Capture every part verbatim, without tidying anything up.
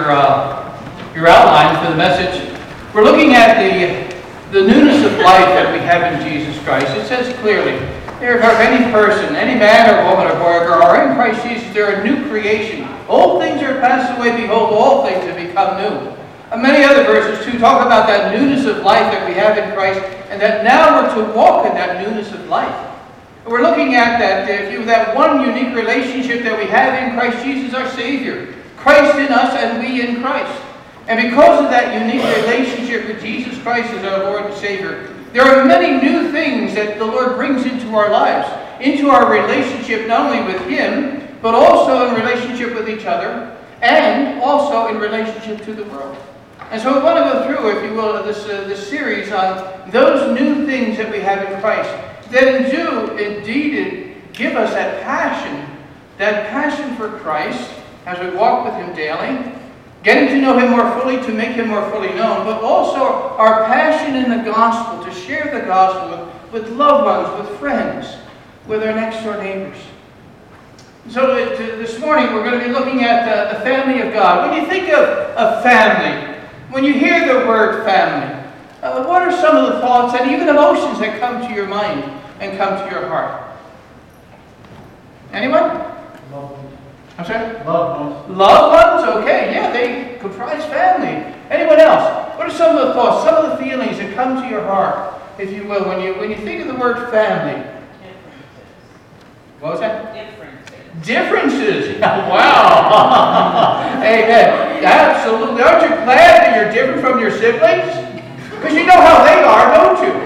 your uh, your outline for the message. We're looking at the the newness of life that we have in Jesus Christ. It says clearly, therefore, if any person, any man or woman or boy or girl are in Christ Jesus, they're a new creation. Old things are passed away, behold, all things have become new. And many other verses too talk about that newness of life that we have in Christ, and that now we're to walk in that newness of life. And we're looking at that, if you, that one unique relationship that we have in Christ Jesus, our Savior. Christ in us and we in Christ. And because of that unique relationship with Jesus Christ as our Lord and Savior, there are many new things that the Lord brings into our lives, into our relationship not only with Him, but also in relationship with each other, and also in relationship to the world. And so we want to go through, if you will, this, uh, this series on those new things that we have in Christ, that do indeed give us that passion, that passion for Christ as we walk with Him daily, getting to know Him more fully, to make Him more fully known, but also our passion in the gospel, to share the gospel with, with loved ones, with friends, with our next door neighbors. So uh, this morning we're going to be looking at uh, the family of God. When you think of a family, when you hear the word family, uh, what are some of the thoughts and even emotions that come to your mind and come to your heart? Anyone? Loved ones. I'm sorry? Loved ones. Loved ones? Okay, yeah, they comprise family. Anyone else? What are some of the thoughts, some of the feelings that come to your heart, if you will, when you when you think of the word family? What was that? Differences. Differences. Wow. Amen. Absolutely. Aren't you glad that you're different from your siblings? Because you know how they are, don't you?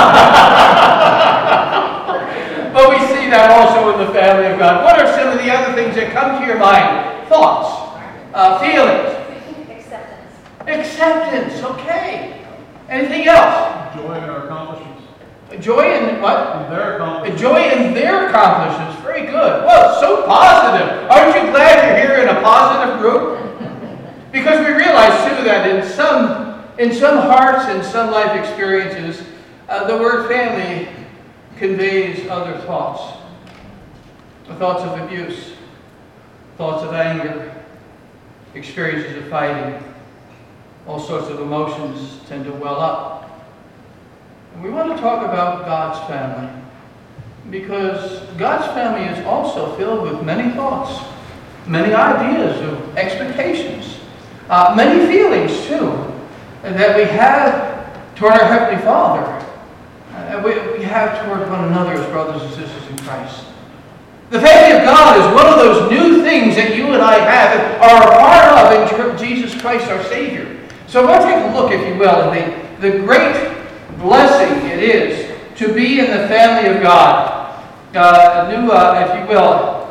But we see that also in the family of God. What are some of the other things that come to your mind? Thoughts, uh, feelings. Acceptance. Acceptance. Okay. Anything else? Joy in our accomplishments. Joy in what? In their accomplishments. Joy in their accomplishments. Very good. Well, so positive. Aren't you glad you're here in a positive group? Because we realize too that in some in some hearts and some life experiences, uh, the word family conveys other thoughts. The thoughts of abuse, thoughts of anger, experiences of fighting. All sorts of emotions tend to well up. And we want to talk about God's family, because God's family is also filled with many thoughts, many ideas, of expectations, uh, many feelings too, that we have toward our Heavenly Father, uh, we, we have toward one another as brothers and sisters in Christ. The family of God is one of those new things that you and I have and are a part of in Jesus Christ our Savior. So I want to take a look, if you will, at the, the great blessing it is to be in the family of God. Uh, a new, uh, if you will,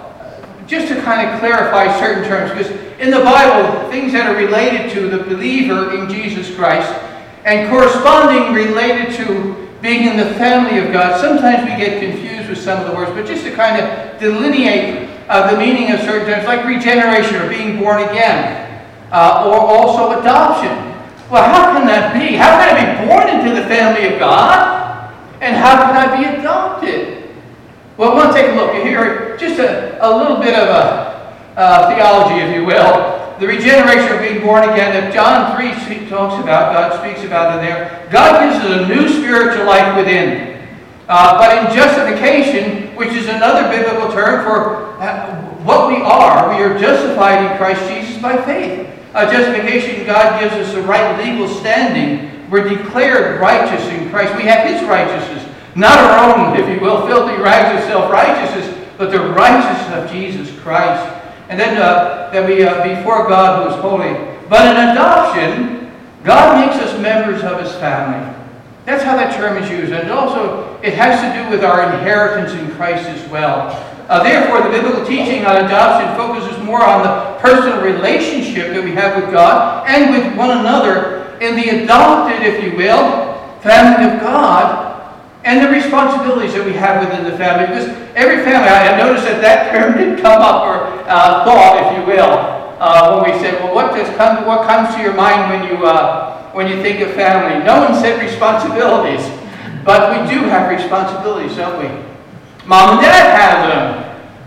uh, just to kind of clarify certain terms, because in the Bible, things that are related to the believer in Jesus Christ and corresponding related to being in the family of God, sometimes we get confused with some of the words, but just to kind of delineate uh, the meaning of certain terms, like regeneration or being born again, uh, or also adoption. Well, how can that be? How can I be born into the family of God? And how can I be adopted? Well, I want to take a look here, just a, a little bit of a uh, theology, if you will. The regeneration of being born again that John three talks about, God speaks about in there. God gives us a new spiritual life within. Uh, but in justification, which is another biblical term for uh, what we are, we are justified in Christ Jesus by faith. Uh, justification, God gives us the right legal standing. We're declared righteous in Christ. We have His righteousness, not our own, if you will, filthy rags of self-righteousness, but the righteousness of Jesus Christ. And then uh, that we uh, before God who is holy. But in adoption, God makes us members of His family. That's how that term is used. And also, it has to do with our inheritance in Christ as well. Uh, therefore, the biblical teaching on adoption focuses more on the personal relationship that we have with God and with one another in the adopted, if you will, family of God, and the responsibilities that we have within the family. Because every family, I noticed that that term did come up, or uh, thought, if you will, uh, when we said, well, what does come, what comes to your mind when you uh, when you think of family? No one said responsibilities, but we do have responsibilities, don't we? Mom and Dad have them.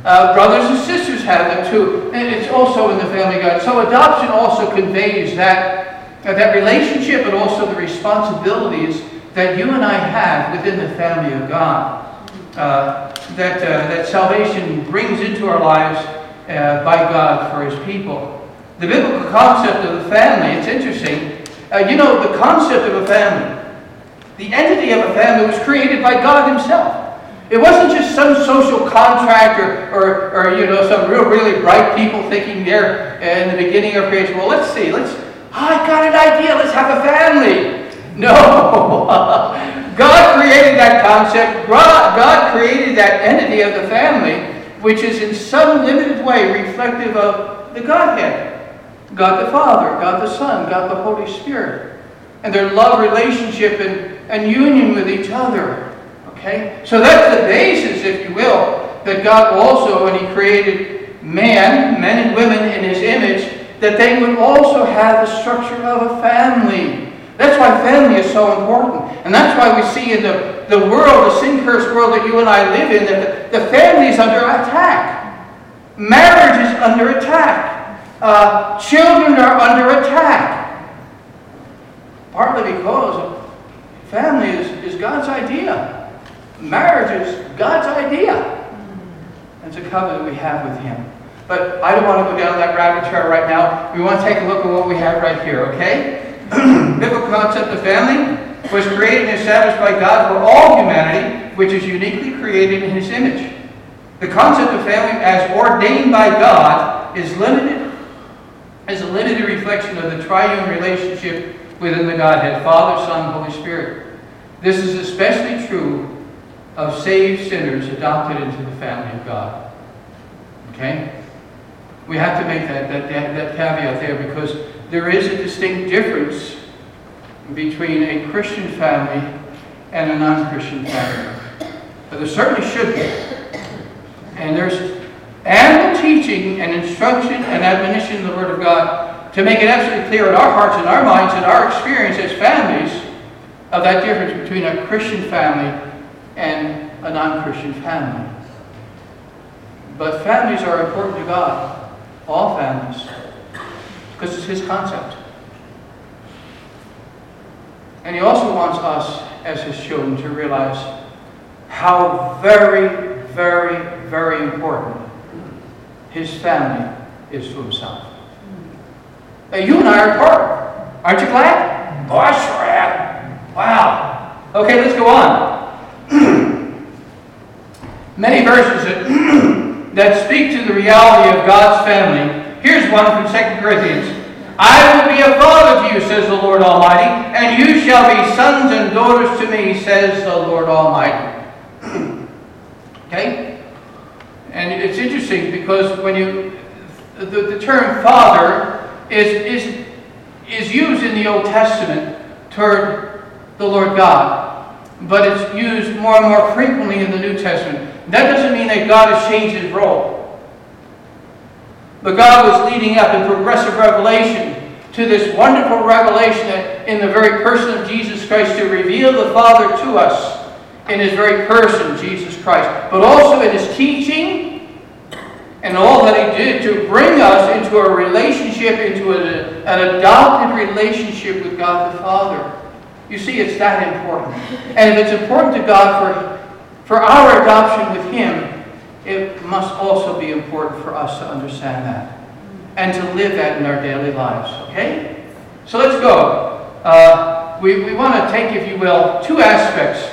Uh, brothers and sisters have them too. And it's also in the family of God. So adoption also conveys that, uh, that relationship, but also the responsibilities that you and I have within the family of God. Uh, that, uh, that salvation brings into our lives uh, by God for His people. The biblical concept of the family, it's interesting. Uh, you know, the concept of a family, the entity of a family was created by God Himself. It wasn't just some social contract or, or, or you know, some real, really bright people thinking there in the beginning of creation, well, let's see, let's, oh, I got an idea, let's have a family. No. God created that concept. God created that entity of the family, which is in some limited way reflective of the Godhead. God the Father, God the Son, God the Holy Spirit. And their love relationship and, and union with each other. Okay? So that's the basis, if you will, that God also, when He created man, men and women in His image, that they would also have the structure of a family. That's why family is so important. And that's why we see in the, the world, the sin-cursed world that you and I live in, that the, the family is under attack. Marriage is under attack. Uh, children are under attack. Partly because family is, is God's idea. Marriage is God's idea. It's a covenant we have with Him. But I don't want to go down that rabbit trail right now. We want to take a look at what we have right here, okay? Biblical concept of family was created and established by God for all humanity, which is uniquely created in His image. The concept of family, as ordained by God, is limited, is a limited reflection of the triune relationship within the Godhead, Father, Son, Holy Spirit. This is especially true of saved sinners adopted into the family of God. Okay? We have to make that, that, that, that caveat there, because there is a distinct difference between a Christian family and a non-Christian family. But there certainly should be. And there's ample teaching and instruction and admonition in the Word of God to make it absolutely clear in our hearts and our minds and our experience as families of that difference between a Christian family and a non-Christian family. But families are important to God. All families. Because it's His concept. And He also wants us, as His children, to realize how very, very, very important His family is to Himself. Now, you and I are part. Aren't you glad? Oh, I sure am. Wow. Okay, let's go on. Many verses that, that speak to the reality of God's family. Here's one from Second Corinthians. I will be a father to you, says the Lord Almighty, and you shall be sons and daughters to me, says the Lord Almighty. Okay? And it's interesting because when you, the, the term father is, is, is used in the Old Testament toward the Lord God, but it's used more and more frequently in the New Testament. That doesn't mean that God has changed His role. But God was leading up in progressive revelation to this wonderful revelation that in the very person of Jesus Christ to reveal the Father to us in His very person, Jesus Christ. But also in His teaching and all that He did to bring us into a relationship, into a, an adopted relationship with God the Father. You see, it's that important. And if it's important to God for, for our adoption with Him, it must also be important for us to understand that and to live that in our daily lives. Okay? So let's go. Uh, we, we want to take, if you will, two aspects.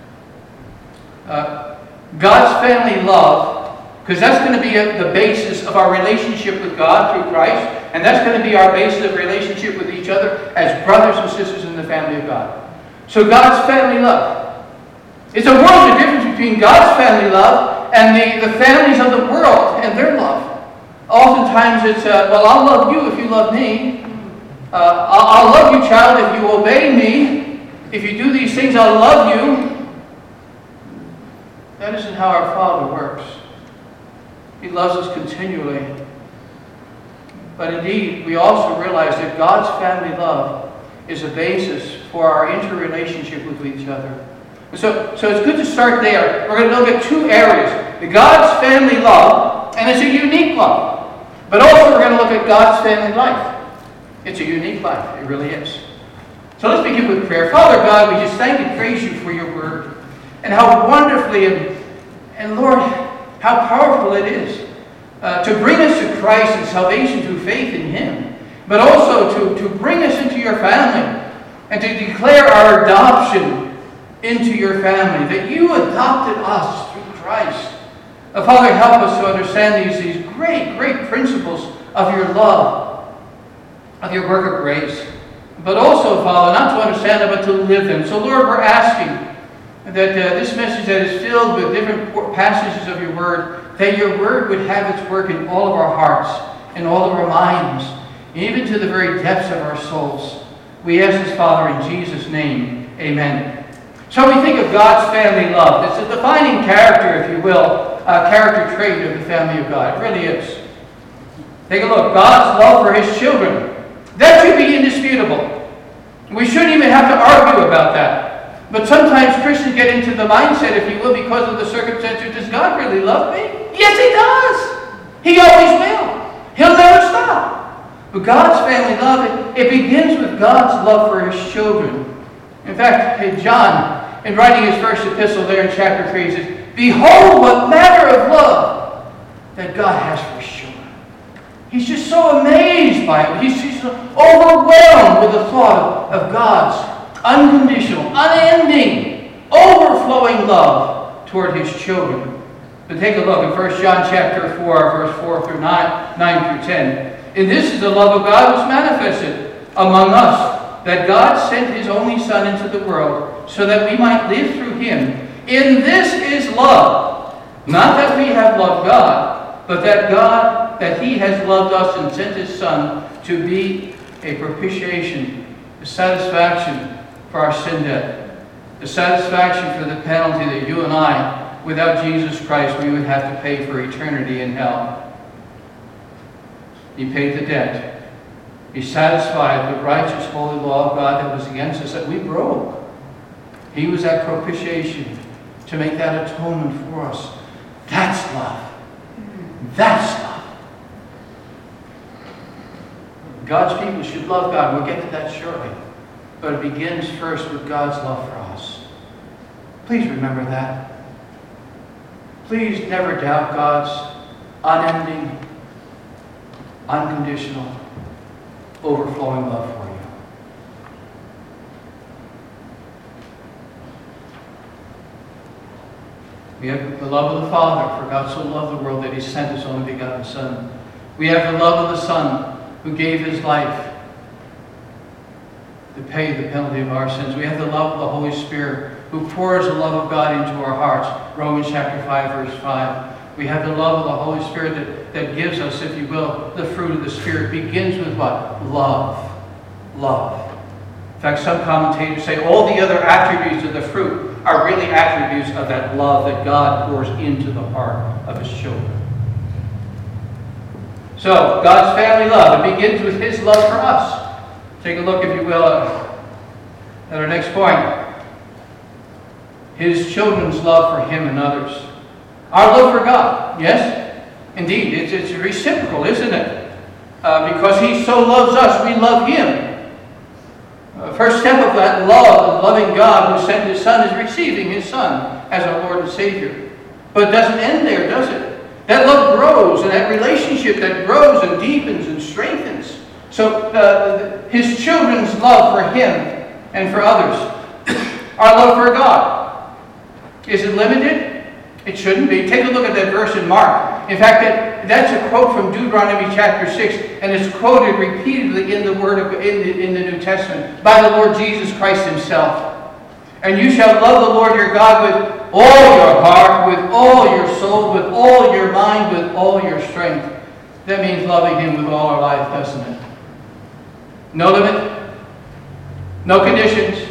Uh, God's family love, because that's going to be a, the basis of our relationship with God through Christ, and that's going to be our basis of relationship with each other as brothers and sisters in the family of God. So God's family love. It's a world of difference between God's family love and the, the families of the world and their love. Oftentimes it's, uh, well, I'll love you if you love me. Uh, I'll, I'll love you, child, if you obey me. If you do these things, I'll love you. That isn't how our Father works. He loves us continually. But indeed, we also realize that God's family love is a basis for our interrelationship with each other. So, so it's good to start there. We're going to look at two areas. God's family love, and it's a unique love. But also we're going to look at God's family life. It's a unique life. It really is. So let's begin with prayer. Father God, we just thank and praise you for your word. And how wonderfully, and, and Lord, how powerful it is uh, to bring us to Christ and salvation through faith in him. But also to, to bring us into your family and to declare our adoption into your family. That you adopted us through Christ. Uh, Father, help us to understand these, these great, great principles of your love, of your work of grace. But also, Father, not to understand them, but to live them. So, Lord, we're asking that uh, this message that is filled with different passages of your word, that your word would have its work in all of our hearts, in all of our minds, even to the very depths of our souls. We ask this, Father, in Jesus' name. Amen. So we think of God's family love. It's a defining character, if you will, a character trait of the family of God. It really is. Take a look. God's love for his children. That should be indisputable. We shouldn't even have to argue about that. But sometimes Christians get into the mindset, if you will, because of the circumstances, does God really love me? Yes, he does. He always will. He'll never stop. But God's family love, it, it begins with God's love for his children. In fact, John, in writing his first epistle there in chapter three, he says, behold what manner of love that God has for his children. He's just so amazed by it. He's, he's overwhelmed with the thought of, of God's unconditional, unending, overflowing love toward his children. But take a look at First John chapter four, verse four through nine, nine through ten. And this is the love of God was manifested among us, that God sent his only Son into the world, so that we might live through him. In this is love, not that we have loved God, but that God, that he has loved us and sent his Son to be a propitiation, a satisfaction for our sin debt, a satisfaction for the penalty that you and I, without Jesus Christ, we would have to pay for eternity in hell. He paid the debt. He satisfied the righteous, holy law of God that was against us, that we broke. He was that propitiation to make that atonement for us. That's love. That's love. God's people should love God. We'll get to that shortly. But it begins first with God's love for us. Please remember that. Please never doubt God's unending, unconditional, overflowing love for you. We have the love of the Father, for God so loved the world that he sent his only begotten Son. We have the love of the Son, who gave his life to pay the penalty of our sins. We have the love of the Holy Spirit, who pours the love of God into our hearts. Romans chapter five, verse five. We have the love of the Holy Spirit that, that gives us, if you will, the fruit of the Spirit. It begins with what? Love. Love. In fact, some commentators say all the other attributes of the fruit are really attributes of that love that God pours into the heart of his children. So, God's family love, it begins with his love for us. Take a look, if you will, at our next point. His children's love for him and others. Our love for God, yes, indeed, it's, it's reciprocal, isn't it? Uh, because he so loves us, we love him. Uh, first step of that love, of loving God who sent his Son, is receiving his Son as our Lord and Savior. But it doesn't end there, does it? That love grows, and that relationship that grows and deepens and strengthens. So uh, his children's love for him and for others. Our love for God. Is it limited? It shouldn't be. Take a look at that verse in Mark. In fact, that, that's a quote from Deuteronomy chapter six, and it's quoted repeatedly in the Word of in the, in the New Testament by the Lord Jesus Christ himself. And you shall love the Lord your God with all your heart, with all your soul, with all your mind, with all your strength. That means loving him with all our life, doesn't it? No limit. No conditions.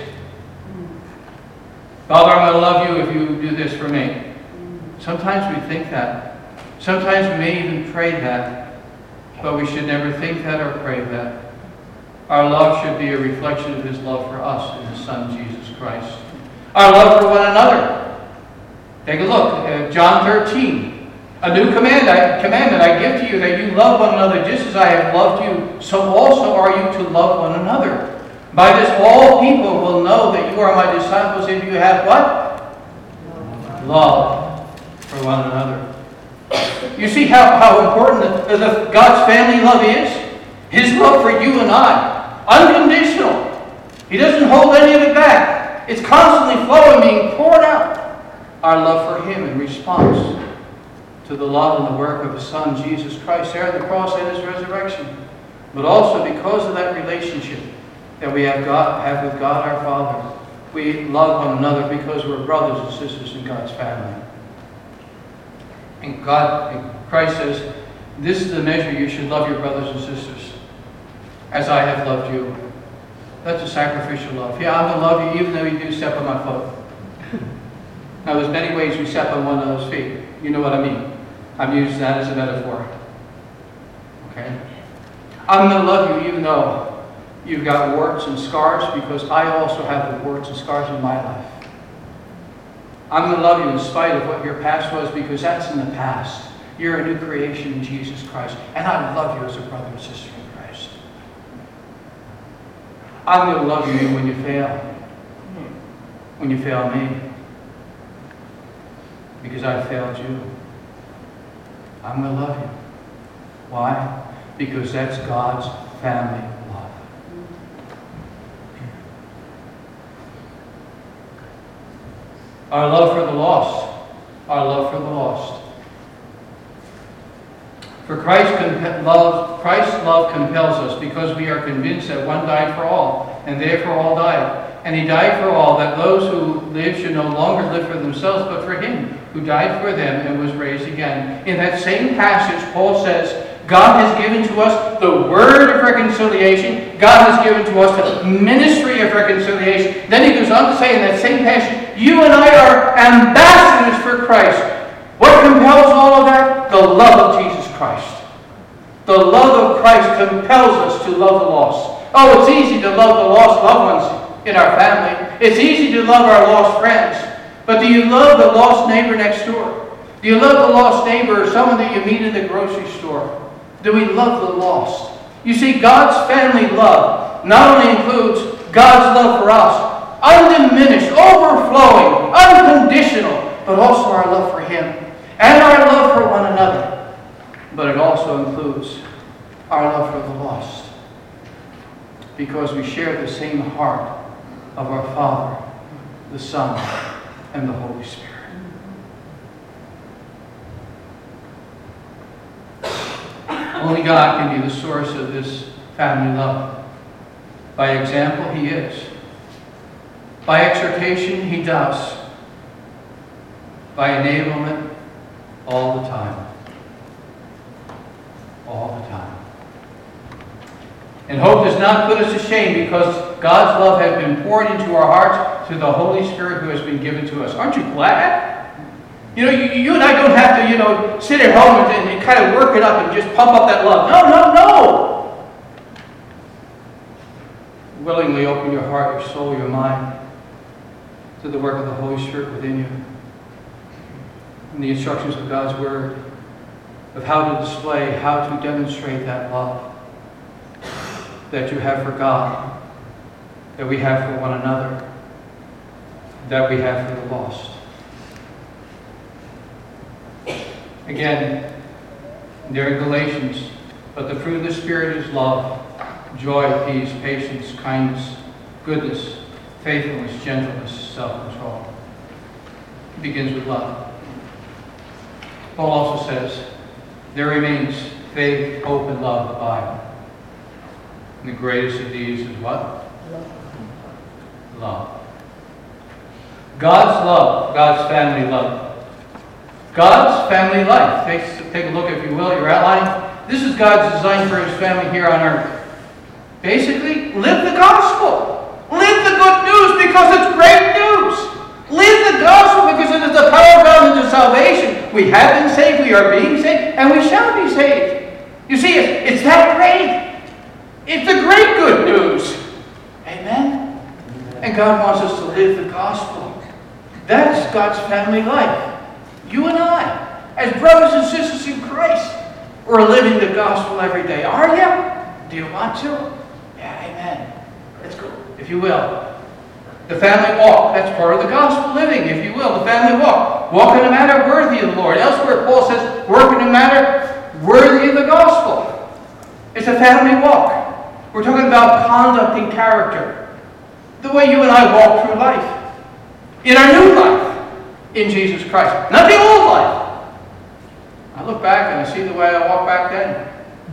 Father, I'm going to love you if you do this for me. Sometimes we think that. Sometimes we may even pray that. But we should never think that or pray that. Our love should be a reflection of his love for us in his Son, Jesus Christ. Our love for one another. Take a look at John thirteen. A new command I, commandment I give to you, that you love one another just as I have loved you, so also are you to love one another. By this all people will know that you are my disciples if you have what? Love for one another. You see how, how important the, the, God's family love is? His love for you and I. Unconditional. He doesn't hold any of it back. It's constantly flowing, being poured out. Our love for Him in response to the love and the work of His Son, Jesus Christ, there on the cross and His resurrection. But also because of that relationship that we have, God, have with God our Father. We love one another because we're brothers and sisters in God's family. And God, and Christ says, this is the measure you should love your brothers and sisters, as I have loved you. That's a sacrificial love. Yeah, I'm going to love you even though you do step on my foot. Now, there's many ways we step on one of those feet. You know what I mean. I'm using that as a metaphor. Okay? I'm going to love you even though you've got warts and scars, because I also have the warts and scars in my life. I'm going to love you in spite of what your past was, because that's in the past. You're a new creation in Jesus Christ. And I love you as a brother and sister in Christ. I'm going to love you when you fail. When you fail me. Because I failed you. I'm going to love you. Why? Because that's God's family love. Our love for the lost. Our love for the lost. For Christ comp- love, Christ's love compels us, because we are convinced that one died for all, and therefore all died. And He died for all, that those who live should no longer live for themselves, but for Him who died for them and was raised again. In that same passage, Paul says, God has given to us the word of reconciliation. God has given to us the ministry of reconciliation. Then he goes on to say in that same passage, you and I are ambassadors for Christ. What compels all of that? The love of Jesus Christ. The love of Christ compels us to love the lost. Oh, it's easy to love the lost loved ones in our family. It's easy to love our lost friends. But do you love the lost neighbor next door? Do you love the lost neighbor or someone that you meet in the grocery store? Do we love the lost? You see, God's family love not only includes God's love for us, undiminished, overflowing, unconditional, but also our love for Him and our love for one another. But it also includes our love for the lost, because we share the same heart of our Father, the Son, and the Holy Spirit. Only God can be the source of this family love. By example, He is. By exhortation, He does. By enablement, all the time. All the time. And hope does not put us to shame, because God's love has been poured into our hearts through the Holy Spirit who has been given to us. Aren't you glad? You know, you, you and I don't have to, you know, sit at home and, and kind of work it up and just pump up that love. No, no, no! Willingly open your heart, your soul, your mind to the work of the Holy Spirit within you. And the instructions of God's Word of how to display, how to demonstrate that love that you have for God, that we have for one another, that we have for the lost. Again, there in Galatians, but the fruit of the Spirit is love, joy, peace, patience, kindness, goodness, faithfulness, gentleness, self-control. It begins with love. Paul also says, there remains faith, hope, and love abide. And the greatest of these is what? Love. Love. God's love, God's family love. God's family life. Take, take a look, if you will, your outline. This is God's design for His family here on earth. Basically, live the gospel. Live the good news, because it's great news. Live the gospel, because it is the power of God into salvation. We have been saved, we are being saved, and we shall be saved. You see, it's, it's that great. It's the great good news. Amen? And God wants us to live the gospel. That's God's family life. You and I, as brothers and sisters in Christ, we're living the gospel every day. Are you? Do you want to? Yeah, amen. Let's go, if you will. The family walk, that's part of the gospel living, if you will. The family walk. Walk in a manner worthy of the Lord. Elsewhere, Paul says, work in a manner worthy of the gospel. It's a family walk. We're talking about conduct and character. The way you and I walk through life. In our new life. In Jesus Christ. Not the old life. I look back and I see the way I walked back then.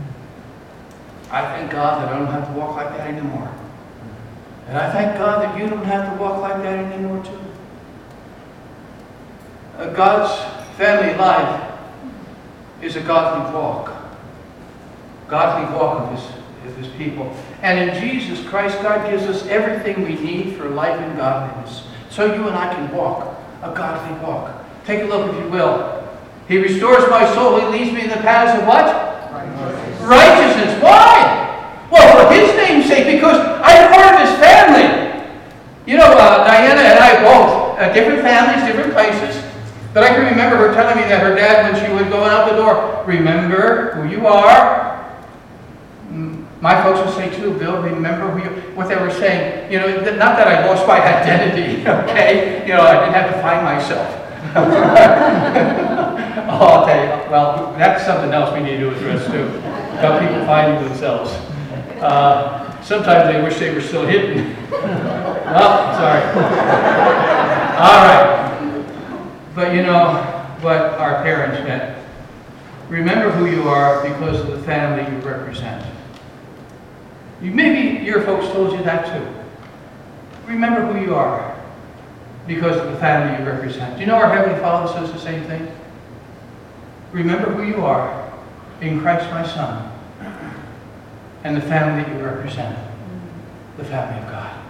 I thank God that I don't have to walk like that anymore. And I thank God that you don't have to walk like that anymore too. Uh, God's family life is a godly walk. Godly walk of his, of his people. And in Jesus Christ, God gives us everything we need for life and godliness. So you and I can walk a godly walk. Take a look, if you will. He restores my soul. He leads me in the paths of what? Righteousness. Righteousness. Why? Well, for his name's sake, because I'm part of his family. You know, uh, Diana and I both, uh, different families, different places. But I can remember her telling me that her dad, when she would go out the door, remember who you are. My folks would say too, Bill, remember who you, what they were saying. You know, not that I lost my identity, okay? You know, I didn't have to find myself. Oh, I'll tell you, well, that's something else we need to address too. About people finding themselves. Uh, sometimes they wish they were still hidden. Well, sorry. All right. But you know what our parents meant. Remember who you are because of the family you represent. You, maybe your folks told you that too. Remember who you are because of the family you represent. Do you know our Heavenly Father says the same thing? Remember who you are in Christ my Son and the family that you represent, the family of God.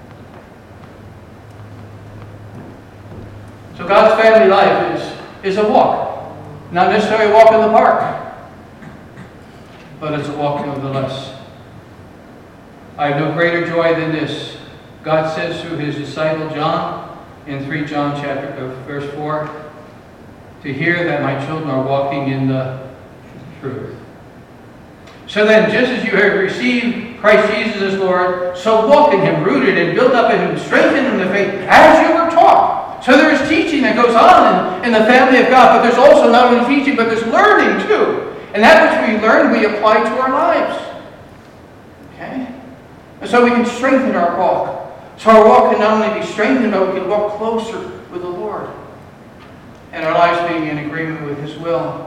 So God's family life is, is a walk. Not necessarily a walk in the park, but it's a walk nevertheless. I have no greater joy than this. God says through his disciple John in three John chapter uh, verse four, to hear that my children are walking in the truth. So then, just as you have received Christ Jesus as Lord, so walk in him, rooted and built up in him, strengthened in the faith, as you were taught. So there is teaching that goes on in, in the family of God, but there's also not only teaching, but there's learning too. And that which we learn, we apply to our lives. Okay? And so we can strengthen our walk. So our walk can not only be strengthened, but we can walk closer with the Lord. And our lives being in agreement with his will.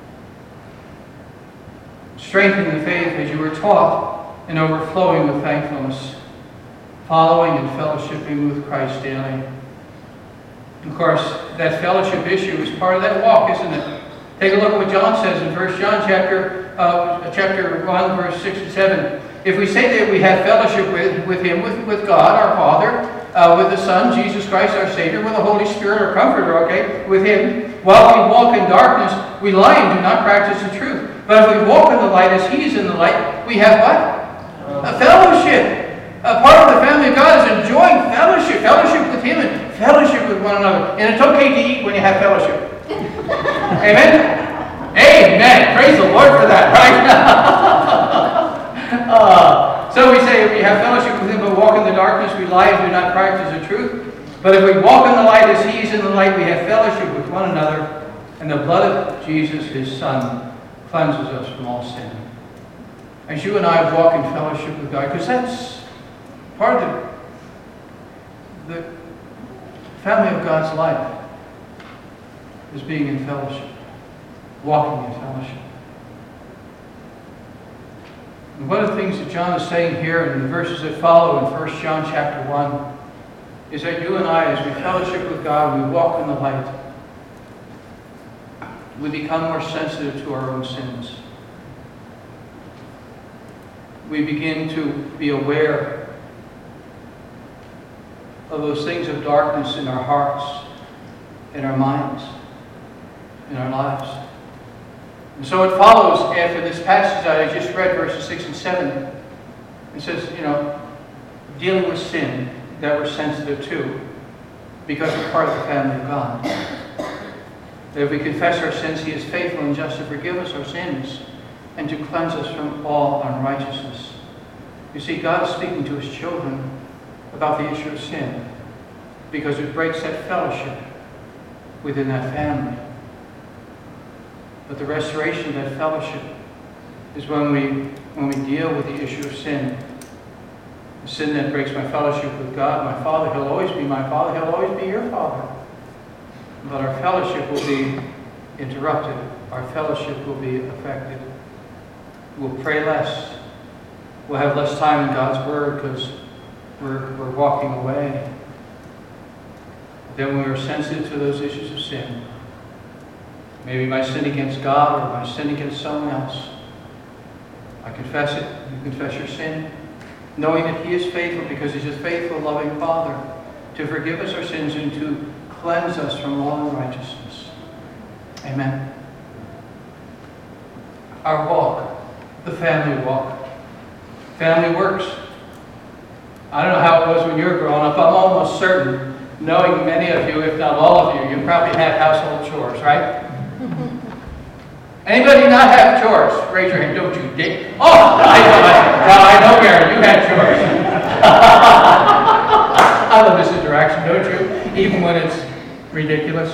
Strengthen the faith as you were taught and overflowing with thankfulness. Following and fellowshipping with Christ daily. Of course, that fellowship issue is part of that walk, isn't it? Take a look at what John says in First John chapter, uh, chapter one, verse six and seven. If we say that we have fellowship with, with him, with, with God, our Father, uh, with the Son, Jesus Christ, our Savior, with the Holy Spirit, our Comforter, okay, with him, while we walk in darkness, we lie and do not practice the truth. But if we walk in the light as he is in the light, we have what? A fellowship. A part of the family of God is enjoying fellowship. Fellowship with him and fellowship with one another. And it's okay to eat when you have fellowship. Amen? Amen. Praise the Lord for that, right? uh, so we say we have fellowship with him, but walk in the darkness, we lie and do not practice the truth. But if we walk in the light as he is in the light, we have fellowship with one another. And the blood of Jesus, his Son, cleanses us from all sin. As you and I walk in fellowship with God, because that's part of the, the family of God's life, is being in fellowship, walking in fellowship. And one of the things that John is saying here in the verses that follow in First John chapter one is that you and I, as we fellowship with God, we walk in the light, we become more sensitive to our own sins. We begin to be aware of those things of darkness in our hearts, in our minds, in our lives. And so it follows after this passage that I just read, verses six and seven. It says, you know, dealing with sin that we're sensitive to. because we're part of the family of God. That if we confess our sins, He is faithful and just to forgive us our sins and to cleanse us from all unrighteousness. You see, God is speaking to His children about the issue of sin because it breaks that fellowship within that family. But the restoration of that fellowship is when we, when we deal with the issue of sin. The sin that breaks my fellowship with God, my Father. He'll always be my Father. He'll always be your Father. But our fellowship will be interrupted. Our fellowship will be affected. We'll pray less. We'll have less time in God's Word because we're, we're walking away. Then when we're sensitive to those issues of sin, maybe my sin against God or my sin against someone else, I confess it. You confess your sin, knowing that He is faithful because He's a faithful, loving Father to forgive us our sins and to cleanse us from all unrighteousness. Amen. Our walk, the family walk. Family works. I don't know how it was when you were growing up. I'm almost certain, knowing many of you, if not all of you, you probably had household chores, right? Anybody not have chores? Raise your hand. Don't you dig? Oh, I know, no, I know, Gary, you had chores. I love this interaction, don't you? Even when it's ridiculous.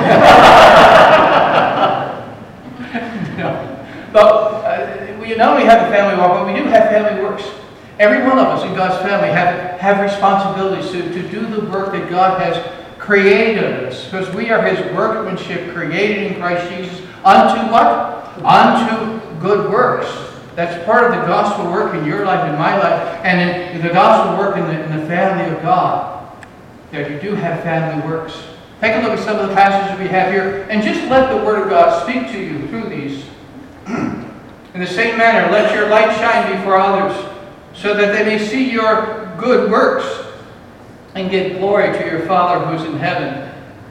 No. But uh, we not only have the family walk, but we do have family works. Every one of us in God's family have, have responsibilities to, to do the work that God has created us. Because we are His workmanship created in Christ Jesus unto what? Unto good works. That's part of the gospel work in your life, in my life, and in the gospel work in the, in the family of God. That you do have family works. Take a look at some of the passages we have here, and just let the Word of God speak to you through these. In the same manner, let your light shine before others, so that they may see your good works and give glory to your Father who is in heaven.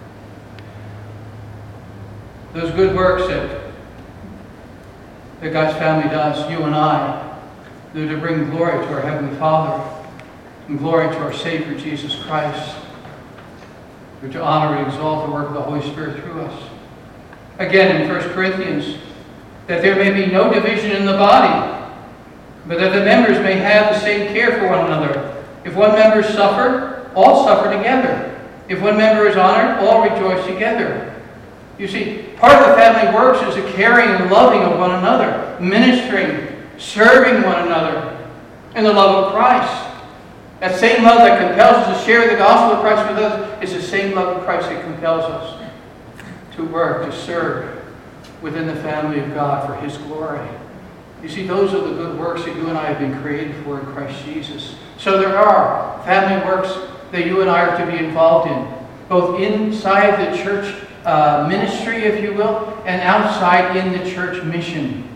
Those good works that, that God's family does, you and I, they're to bring glory to our Heavenly Father and glory to our Savior Jesus Christ. They're to honor and exalt the work of the Holy Spirit through us. Again, in First Corinthians, that there may be no division in the body, but that the members may have the same care for one another. If one member suffer, all suffer together. If one member is honored, all rejoice together. You see, part of the family works is the caring and loving of one another, ministering, serving one another in the love of Christ. That same love that compels us to share the gospel of Christ with others is the same love of Christ that compels us to work, to serve within the family of God for His glory. You see, those are the good works that you and I have been created for in Christ Jesus. So there are family works that you and I are to be involved in, both inside the church uh, ministry, if you will, and outside in the church mission.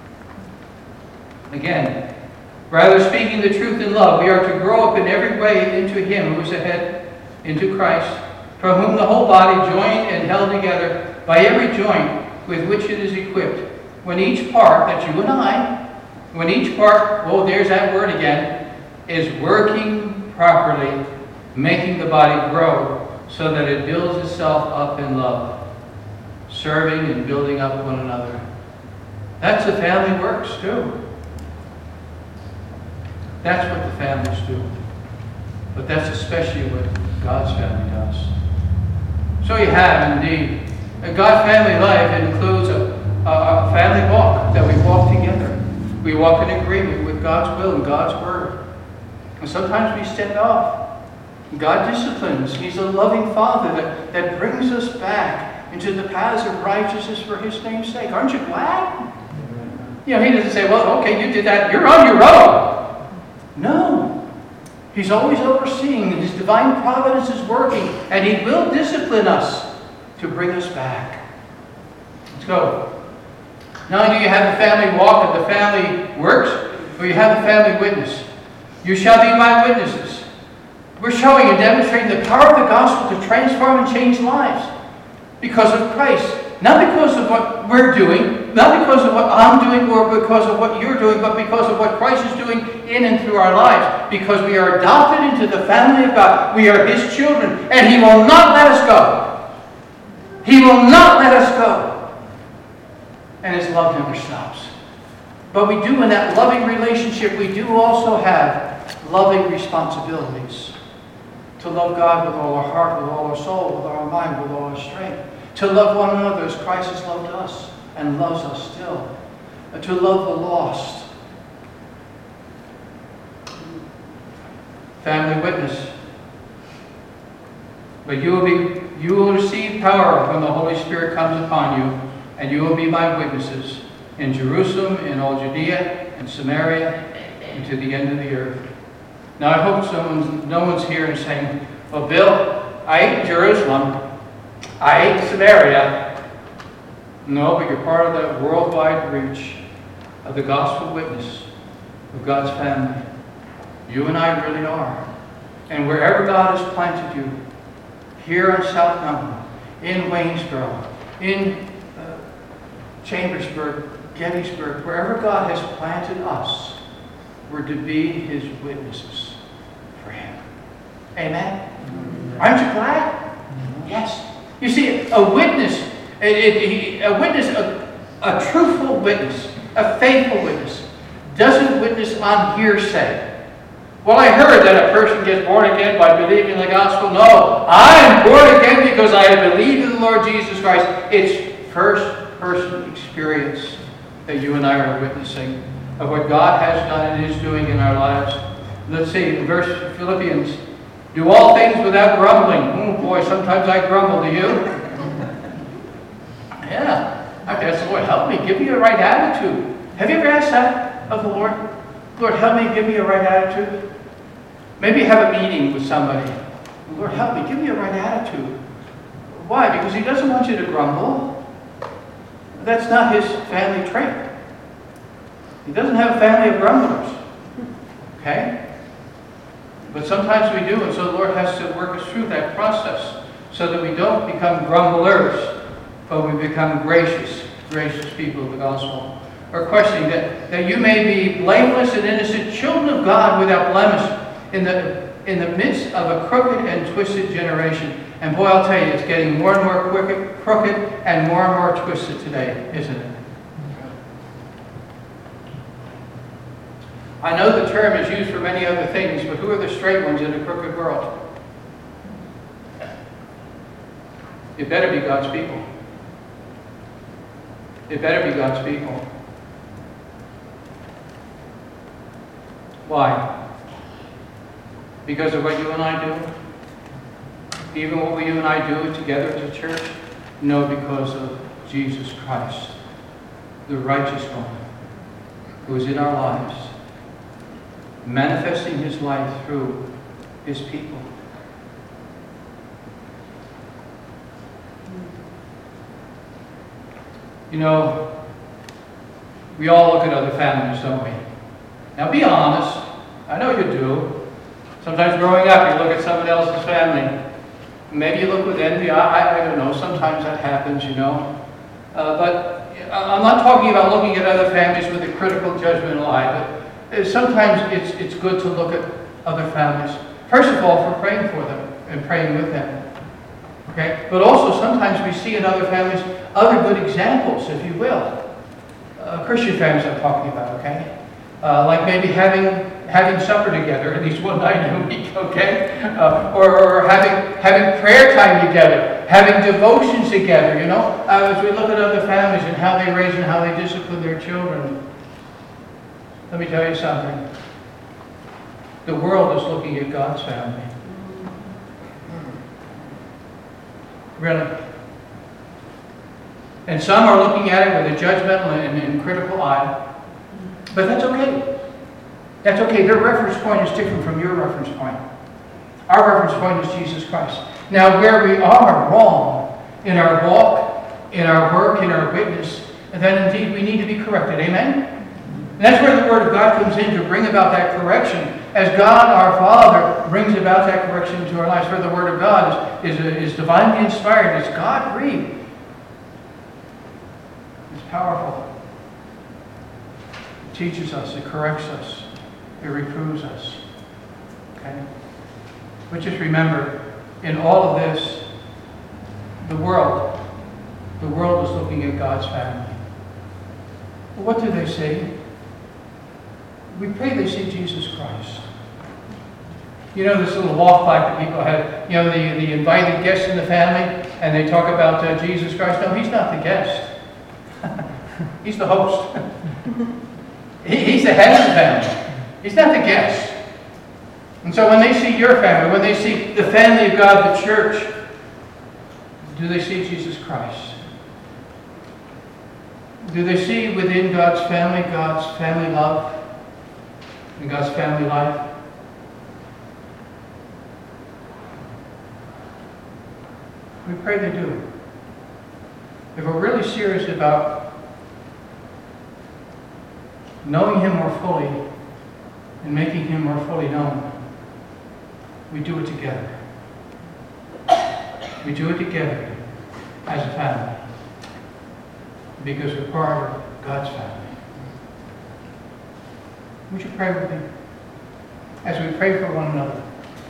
Again, rather speaking the truth in love, we are to grow up in every way into Him who is the head, into Christ, from whom the whole body, joined and held together by every joint with which it is equipped, when each part, that's you and I, when each part, oh, there's that word again, is working properly, making the body grow so that it builds itself up in love, serving and building up one another. That's the family works too. That's what the families do. But that's especially what God's family does. So you have, indeed, a God family life includes a, a, a family walk, that we walk together. We walk in agreement with God's will and God's word. And sometimes we step off. God disciplines. He's a loving Father that, that brings us back into the paths of righteousness for His name's sake. Aren't you glad? You know, He doesn't say, well, okay, you did that. You're on your own. No. He's always overseeing, and His divine providence is working, and He will discipline us to bring us back. Let's go. Not only do you have the family walk and the family works, but you have the family witness. You shall be my witnesses. We're showing and demonstrating the power of the gospel to transform and change lives. Because of Christ, Not because of what we're doing, not because of what I'm doing or because of what you're doing, but because of what Christ is doing in and through our lives. Because we are adopted into the family of God. We are His children, and He will not let us go. He will not let us go. And His love never stops. But we do, in that loving relationship, we do also have loving responsibilities. To love God with all our heart, with all our soul, with all our mind, with all our strength. To love one another as Christ has loved us and loves us still. And to love the lost. Family witness. But you will be, you will receive power when the Holy Spirit comes upon you, and you will be my witnesses in Jerusalem, in all Judea, and Samaria, and to the end of the earth. Now I hope someone's, no one's here and saying, well, Bill, I ate Jerusalem. I ate Samaria. No, but you're part of the worldwide reach of the gospel witness of God's family. You and I really are. And wherever God has planted you, here on South Mountain, in Waynesboro, in uh, Chambersburg, Gettysburg, wherever God has planted us, we're to be His witnesses for Him. Amen? Mm-hmm. Aren't you glad? Mm-hmm. Yes. You see, a witness, it, it, a witness, a, a truthful witness, a faithful witness, doesn't witness on hearsay. Well, I heard that a person gets born again by believing the gospel. No, I am born again because I have believed in the Lord Jesus Christ. It's first-person experience that you and I are witnessing of what God has done and is doing in our lives. Let's see, in verse Philippians, do all things without grumbling. Oh boy, sometimes I grumble, do you? Yeah, I guess, Lord, help me, give me a right attitude. Have you ever asked that of the Lord? Lord, help me, give me a right attitude. Maybe have a meeting with somebody. Lord, help me, give me a right attitude. Why? Because He doesn't want you to grumble. That's not His family trait. He doesn't have a family of grumblers. Okay? But sometimes we do, and so the Lord has to work us through that process so that we don't become grumblers, but we become gracious, gracious people of the gospel. Or questioning that, that you may be blameless and innocent children of God without blemish in the, in the midst of a crooked and twisted generation. And boy, I'll tell you, it's getting more and more crooked, crooked and more and more twisted today, isn't it? I know the term is used for many other things, but who are the straight ones in a crooked world? It better be God's people. It better be God's people. Why? Because of what you and I do? Even what you and I do together as a church? No, because of Jesus Christ, the righteous one, who is in our lives, manifesting His life through His people. You know, we all look at other families, don't we? Now be honest. I know you do. Sometimes growing up, you look at someone else's family. Maybe you look with envy. I, I, I don't know. Sometimes that happens, you know. Uh, but I'm not talking about looking at other families with a critical, judgmental eye, but sometimes it's, it's good to look at other families. First of all, for praying for them and praying with them. Okay? But also sometimes we see in other families other good examples, if you will. Uh, Christian families I'm talking about, okay? Uh, like maybe having having supper together at least one night a week, okay? Uh, or or having having prayer time together, having devotions together, you know? Uh, as we look at other families and how they raise and how they discipline their children. Let me tell you something. The world is looking at God's family. Really. And some are looking at it with a judgmental and, and critical eye. But that's okay. That's okay. Their reference point is different from your reference point. Our reference point is Jesus Christ. Now, where we are wrong in our walk, in our work, in our witness, then indeed we need to be corrected. Amen? And that's where the Word of God comes in to bring about that correction. As God, our Father, brings about that correction into our lives. For the Word of God is, is, is divinely inspired. It's God-breathed. It's powerful. It teaches us, it corrects us, it reproves us. Okay? But just remember, in all of this, the world, the world is looking at God's family. Well, what do they see? We pray they see Jesus Christ. You know this little walk plaque that people have, you know, the, the invited guests in the family, and they talk about uh, Jesus Christ. No, he's not the guest. He's the host. he, he's the head of the family. He's not the guest. And so when they see your family, when they see the family of God, the church, do they see Jesus Christ? Do they see within God's family, God's family love, and God's family life? We pray they do. If we're really serious about knowing Him more fully and making Him more fully known, we do it together. We do it together as a family because we're part of God's family. Would you pray with me as we pray for one another?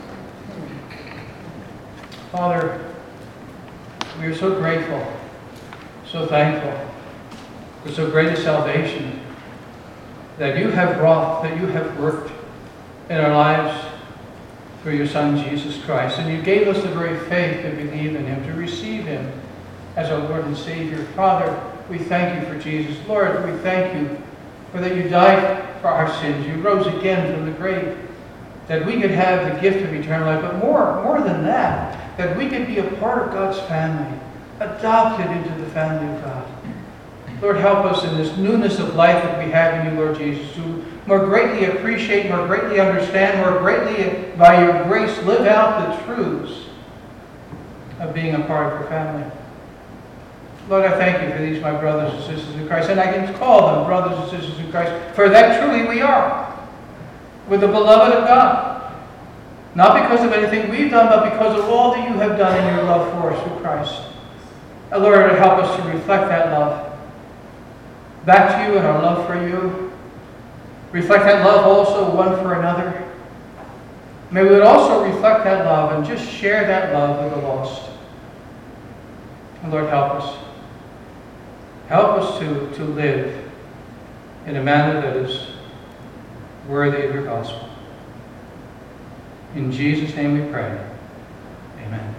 Father, we are so grateful, so thankful for so great a salvation that you have brought, that you have worked in our lives through your Son, Jesus Christ. And you gave us the very faith to believe in Him, to receive Him as our Lord and Savior. Father, we thank you for Jesus. Lord, we thank you for that you died for our sins. You rose again from the grave, that we could have the gift of eternal life. But more, more than that, that we could be a part of God's family, adopted into the family of God. Lord, help us in this newness of life that we have in you, Lord Jesus, to more greatly appreciate, more greatly understand, more greatly, by your grace, live out the truths of being a part of your family. Lord, I thank you for these, my brothers and sisters in Christ, and I can call them brothers and sisters in Christ, for that truly we are. We're the beloved of God. Not because of anything we've done, but because of all that you have done in your love for us through Christ. And Lord, help us to reflect that love back to you and our love for you. Reflect that love also one for another. May we would also reflect that love and just share that love with the lost. And Lord, help us. Help us to, to live in a manner that is worthy of your gospel. In Jesus' name we pray. Amen.